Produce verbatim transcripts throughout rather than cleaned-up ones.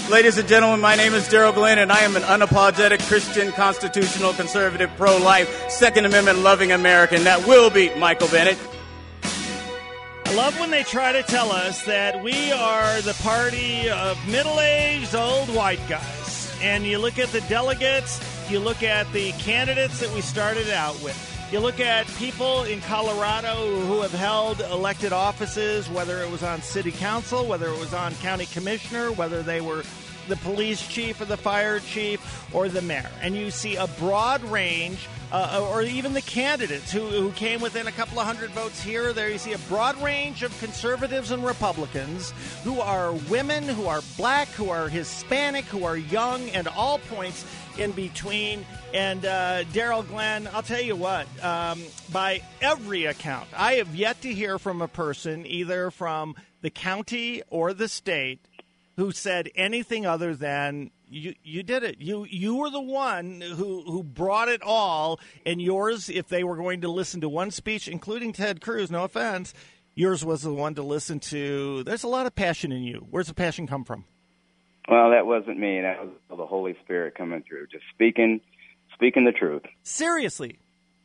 Ladies and gentlemen, my name is Daryl Glenn, and I am an unapologetic Christian, constitutional, conservative, pro-life, Second Amendment-loving American that will beat Michael Bennet. I love when they try to tell us that we are the party of middle-aged, old white guys. And you look at the delegates, you look at the candidates that we started out with. You look at people in Colorado who have held elected offices, whether it was on city council, whether it was on county commissioner, whether they were the police chief or the fire chief or the mayor. And you see a broad range, uh, or even the candidates who, who came within a couple of hundred votes here or there. You see a broad range of conservatives and Republicans who are women, who are black, who are Hispanic, who are young, and all points in between. And uh, Daryl Glenn, I'll tell you what, um, by every account, I have yet to hear from a person either from the county or the state who said anything other than you you did it. You you were the one who, who brought it all, and yours, if they were going to listen to one speech, including Ted Cruz, no offense, yours was the one to listen to. There's a lot of passion in you. Where's the passion come from? Well, that wasn't me. That was the Holy Spirit coming through, just speaking speaking the truth. Seriously.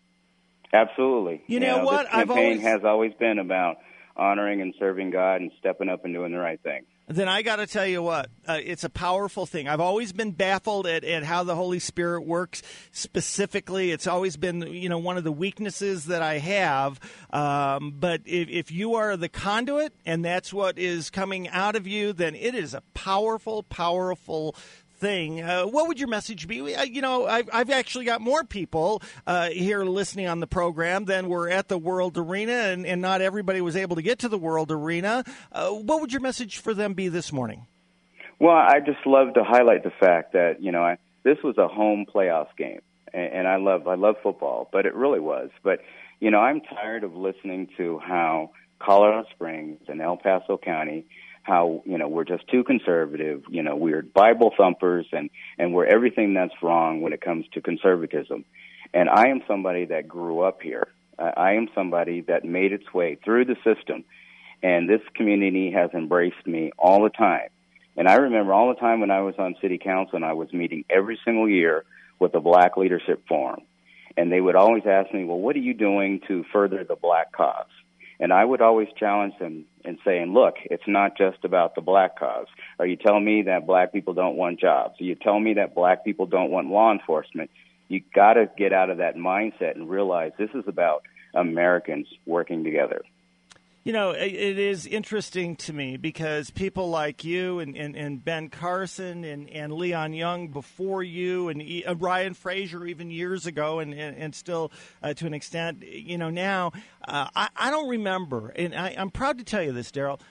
Absolutely. You, you know, know what? This campaign I've always... has always been about honoring and serving God and stepping up and doing the right thing. Then I got to tell you what, uh, it's a powerful thing. I've always been baffled at, at how the Holy Spirit works specifically. It's always been, you know, one of the weaknesses that I have. Um, but if, if you are the conduit and that's what is coming out of you, then it is a powerful, powerful thing. Uh, what would your message be? You know, I've, I've actually got more people uh, here listening on the program than were at the World Arena, and, and not everybody was able to get to the World Arena. Uh, what would your message for them be this morning? Well, I just love to highlight the fact that, you know, I, this was a home playoff game, and, and I love I love football, but it really was. But, you know, I'm tired of listening to how Colorado Springs and El Paso County, how, you know, we're just too conservative, you know, we're Bible thumpers, and, and we're everything that's wrong when it comes to conservatism. And I am somebody that grew up here. Uh, I am somebody that made its way through the system, and this community has embraced me all the time. And I remember all the time when I was on city council and I was meeting every single year with the Black Leadership Forum. And they would always ask me, well, what are you doing to further the black cause? And I would always challenge them and saying, look, it's not just about the black cause. Are you telling me that black people don't want jobs? Are you telling me that black people don't want law enforcement? You got to get out of that mindset and realize this is about Americans working together. You know, it is interesting to me because people like you and, and, and Ben Carson and, and Leon Young before you and uh, Ryan Frazier even years ago and, and, and still uh, to an extent, you know, now, uh, I, I don't remember, and I, I'm proud to tell you this, Daryl,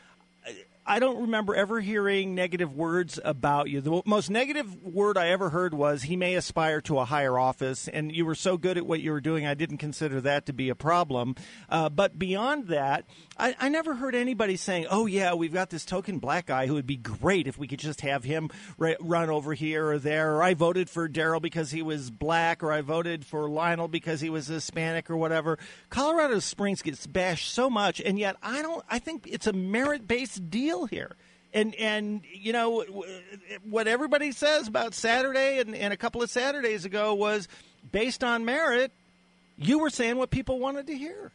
I don't remember ever hearing negative words about you. The most negative word I ever heard was he may aspire to a higher office, and you were so good at what you were doing, I didn't consider that to be a problem. Uh, but beyond that, I, I never heard anybody saying, oh, yeah, we've got this token black guy who would be great if we could just have him ra- run over here or there, or I voted for Daryl because he was black, or I voted for Lionel because he was Hispanic or whatever. Colorado Springs gets bashed so much, and yet I don't. I think it's a merit-based deal here. And, and you know, what everybody says about Saturday and, and a couple of Saturdays ago was based on merit. You were saying what people wanted to hear.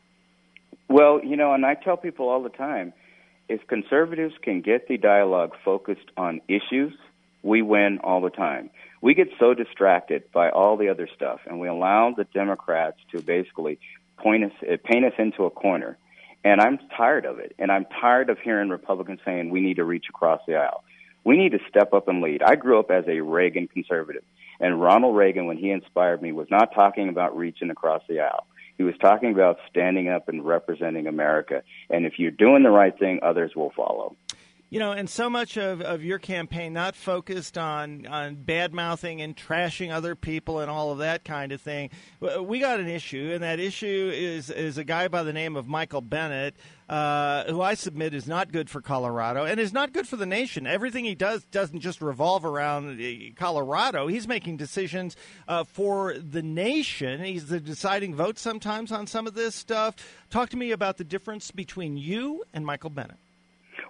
Well, you know, and I tell people all the time, if conservatives can get the dialogue focused on issues, we win all the time. We get so distracted by all the other stuff, and we allow the Democrats to basically point us, paint us into a corner. And I'm tired of it, and I'm tired of hearing Republicans saying we need to reach across the aisle. We need to step up and lead. I grew up as a Reagan conservative, and Ronald Reagan, when he inspired me, was not talking about reaching across the aisle. He was talking about standing up and representing America. And if you're doing the right thing, others will follow. You know, and so much of, of your campaign not focused on, on bad-mouthing and trashing other people and all of that kind of thing. We got an issue, and that issue is is a guy by the name of Michael Bennet, uh, who I submit is not good for Colorado and is not good for the nation. Everything he does doesn't just revolve around Colorado. He's making decisions uh, for the nation. He's the deciding vote sometimes on some of this stuff. Talk to me about the difference between you and Michael Bennet.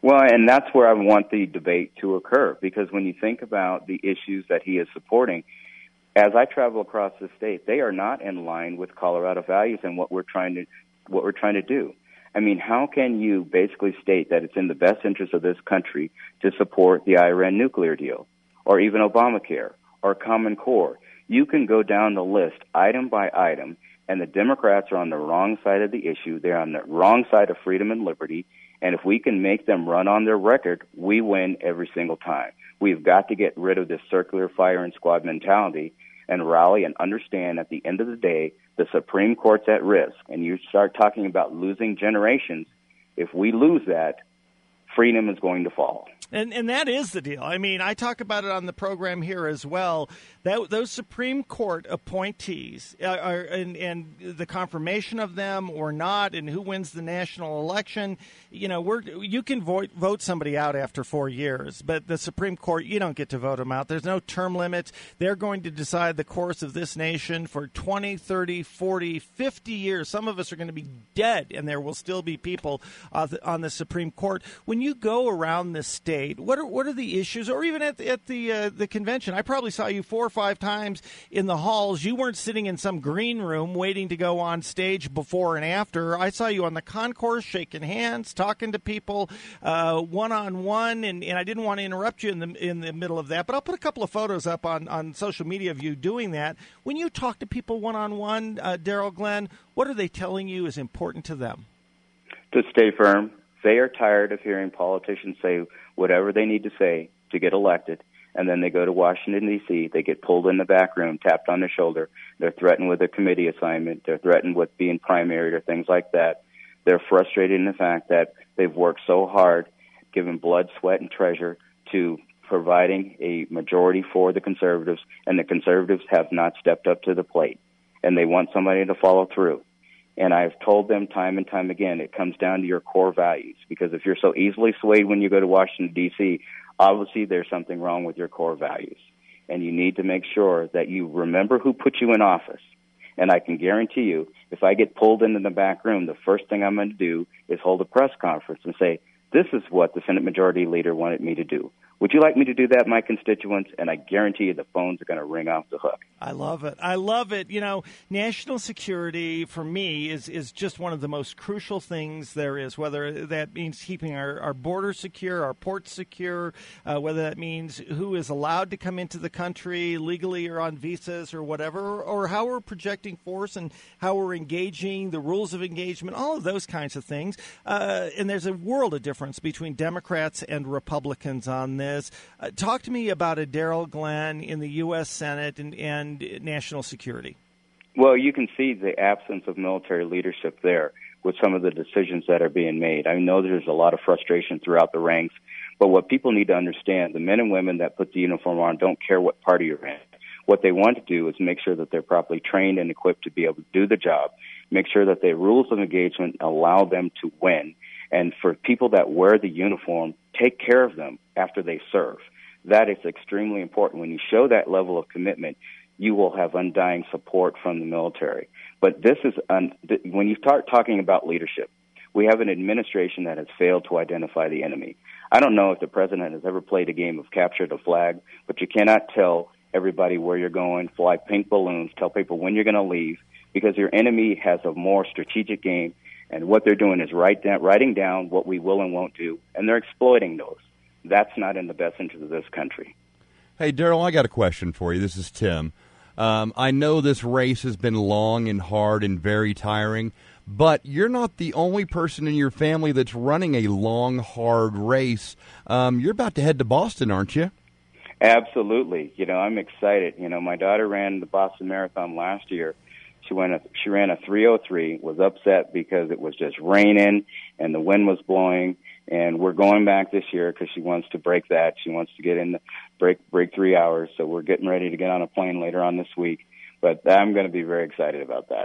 Well, and that's where I want the debate to occur, because when you think about the issues that he is supporting, as I travel across the state, they are not in line with Colorado values and what we're trying to what we're trying to do. I mean, how can you basically state that it's in the best interest of this country to support the Iran nuclear deal, or even Obamacare, or Common Core? You can go down the list item by item, and the Democrats are on the wrong side of the issue. They're on the wrong side of freedom and liberty. And if we can make them run on their record, we win every single time. We've got to get rid of this circular fire and squad mentality and rally and understand at the end of the day, the Supreme Court's at risk. And you start talking about losing generations. If we lose that, freedom is going to fall. And and that is the deal. I mean, I talk about it on the program here as well. That those Supreme Court appointees are, are and, and the confirmation of them or not, and who wins the national election. You know, we're you can vote vote somebody out after four years, but the Supreme Court, you don't get to vote them out. There's no term limit. They're going to decide the course of this nation for twenty, thirty, forty, fifty years. Some of us are going to be dead, and there will still be people uh, on the Supreme Court. When you go around the state, What are what are the issues, or even at the, at the uh, the convention? I probably saw you four or five times in the halls. You weren't sitting in some green room waiting to go on stage before and after. I saw you on the concourse shaking hands, talking to people uh, one on one, and and I didn't want to interrupt you in the in the middle of that. But I'll put a couple of photos up on, on social media of you doing that. When you talk to people one on one, Darrell Glenn, what are they telling you is important to them? To stay firm. They are tired of hearing politicians say whatever they need to say to get elected, and then they go to Washington, D C, they get pulled in the back room, tapped on the shoulder, they're threatened with a committee assignment, they're threatened with being primaried or things like that. They're frustrated in the fact that they've worked so hard, given blood, sweat, and treasure to providing a majority for the conservatives, and the conservatives have not stepped up to the plate, and they want somebody to follow through. And I've told them time and time again, it comes down to your core values. Because if you're so easily swayed when you go to Washington, D C, obviously there's something wrong with your core values. And you need to make sure that you remember who put you in office. And I can guarantee you, if I get pulled into the back room, the first thing I'm going to do is hold a press conference and say, this is what the Senate Majority Leader wanted me to do. Would you like me to do that, my constituents? And I guarantee you the phones are going to ring off the hook. I love it. I love it. You know, national security for me is, is just one of the most crucial things there is, whether that means keeping our, our borders secure, our ports secure, uh, whether that means who is allowed to come into the country legally or on visas or whatever, or how we're projecting force and how we're engaging, the rules of engagement, all of those kinds of things. Uh, and there's a world of difference between Democrats and Republicans on this. Uh, talk to me about a Darrell Glenn in the U S Senate and, and national security. Well, you can see the absence of military leadership there with some of the decisions that are being made. I know there's a lot of frustration throughout the ranks, but what people need to understand, the men and women that put the uniform on don't care what party you're in. What they want to do is make sure that they're properly trained and equipped to be able to do the job, make sure that the rules of engagement allow them to win. And for people that wear the uniform, take care of them after they serve. That is extremely important. When you show that level of commitment, you will have undying support from the military. But this is, un- th- when you start talking about leadership, we have an administration that has failed to identify the enemy. I don't know if the president has ever played a game of capture the flag, but you cannot tell everybody where you're going, fly pink balloons, tell people when you're going to leave, because your enemy has a more strategic game. And what they're doing is write down, writing down what we will and won't do, and they're exploiting those. That's not in the best interest of this country. Hey, Darrell, I got a question for you. This is Tim. Um, I know this race has been long and hard and very tiring, but you're not the only person in your family that's running a long, hard race. Um, you're about to head to Boston, aren't you? Absolutely. You know, I'm excited. You know, my daughter ran the Boston Marathon last year. She went a, she ran a three oh three, was upset because it was just raining and the wind was blowing. And we're going back this year because she wants to break that. She wants to get in the break break three hours. So we're getting ready to get on a plane later on this week. But I'm going to be very excited about that.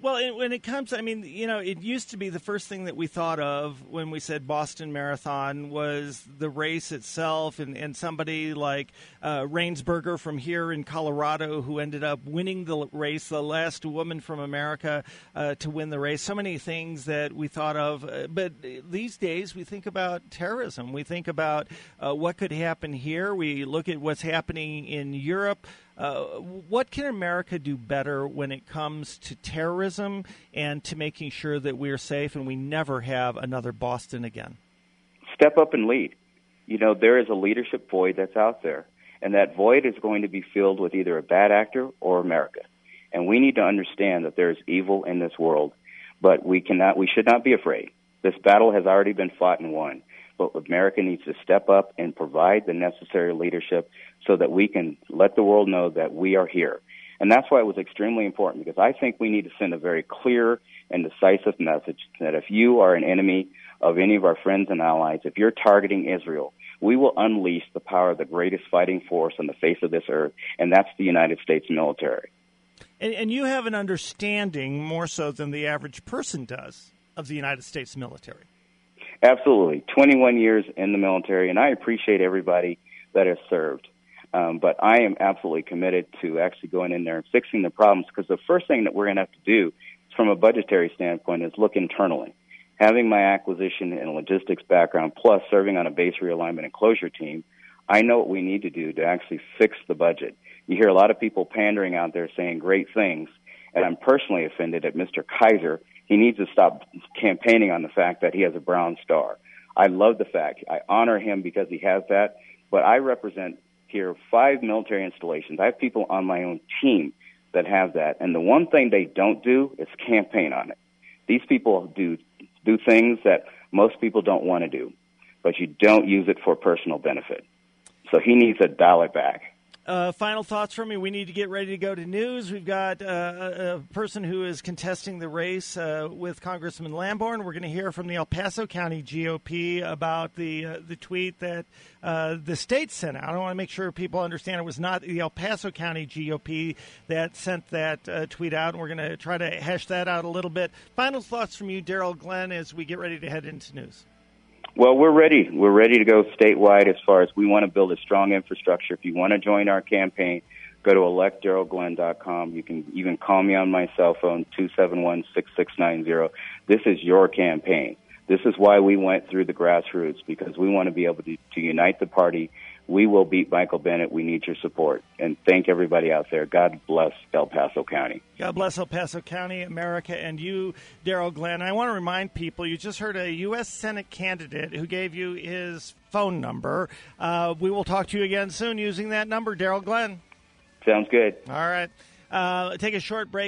Well, it, when it comes, I mean, you know, it used to be the first thing that we thought of when we said Boston Marathon was the race itself, and, and somebody like uh, Rainsberger from here in Colorado who ended up winning the race, the last woman from America uh, to win the race. So many things that we thought of. Uh, but these days we think about terrorism. We think about uh, what could happen here. We look at what's happening in Europe. Uh, what can America do better when it comes to terrorism and to making sure that we're safe and we never have another Boston again? Step up and lead. You know, there is a leadership void that's out there, and that void is going to be filled with either a bad actor or America. And we need to understand that there is evil in this world, but we cannot, we should not be afraid. This battle has already been fought and won. But America needs to step up and provide the necessary leadership so that we can let the world know that we are here. And that's why it was extremely important, because I think we need to send a very clear and decisive message that if you are an enemy of any of our friends and allies, if you're targeting Israel, we will unleash the power of the greatest fighting force on the face of this earth, and that's the United States military. And, and you have an understanding, more so than the average person does, of the United States military. Absolutely. twenty-one years in the military, and I appreciate everybody that has served. Um, but I am absolutely committed to actually going in there and fixing the problems, because the first thing that we're going to have to do from a budgetary standpoint is look internally. Having my acquisition and logistics background, plus serving on a base realignment and closure team, I know what we need to do to actually fix the budget. You hear a lot of people pandering out there saying great things, and I'm personally offended at Mister Kaiser. He needs to stop campaigning on the fact that he has a brown star. I love the fact. I honor him because he has that, but I represent here five military installations. I have people on my own team that have that, and the one thing they don't do is campaign on it. These people do do things that most people don't want to do, but you don't use it for personal benefit. So he needs to dial it back. Uh, final thoughts from me. We need to get ready to go to news. We've got uh, a, a person who is contesting the race uh, with Congressman Lamborn. We're going to hear from the El Paso County G O P about the uh, the tweet that uh, the state sent out. I want to make sure people understand it was not the El Paso County G O P that sent that uh, tweet out, and we're going to try to hash that out a little bit. Final thoughts from you, Daryl Glenn, as we get ready to head into news. Well, we're ready. We're ready to go statewide as far as we want to build a strong infrastructure. If you want to join our campaign, go to elect daryl glenn dot com. You can even call me on my cell phone, two seven one, six six nine zero. This is your campaign. This is why we went through the grassroots, because we want to be able to, to unite the party. We will beat Michael Bennet. We need your support. And thank everybody out there. God bless El Paso County. God bless El Paso County, America, and you, Daryl Glenn. I want to remind people, you just heard a U S Senate candidate who gave you his phone number. Uh, we will talk to you again soon using that number, Daryl Glenn. Sounds good. All right. Uh, take a short break.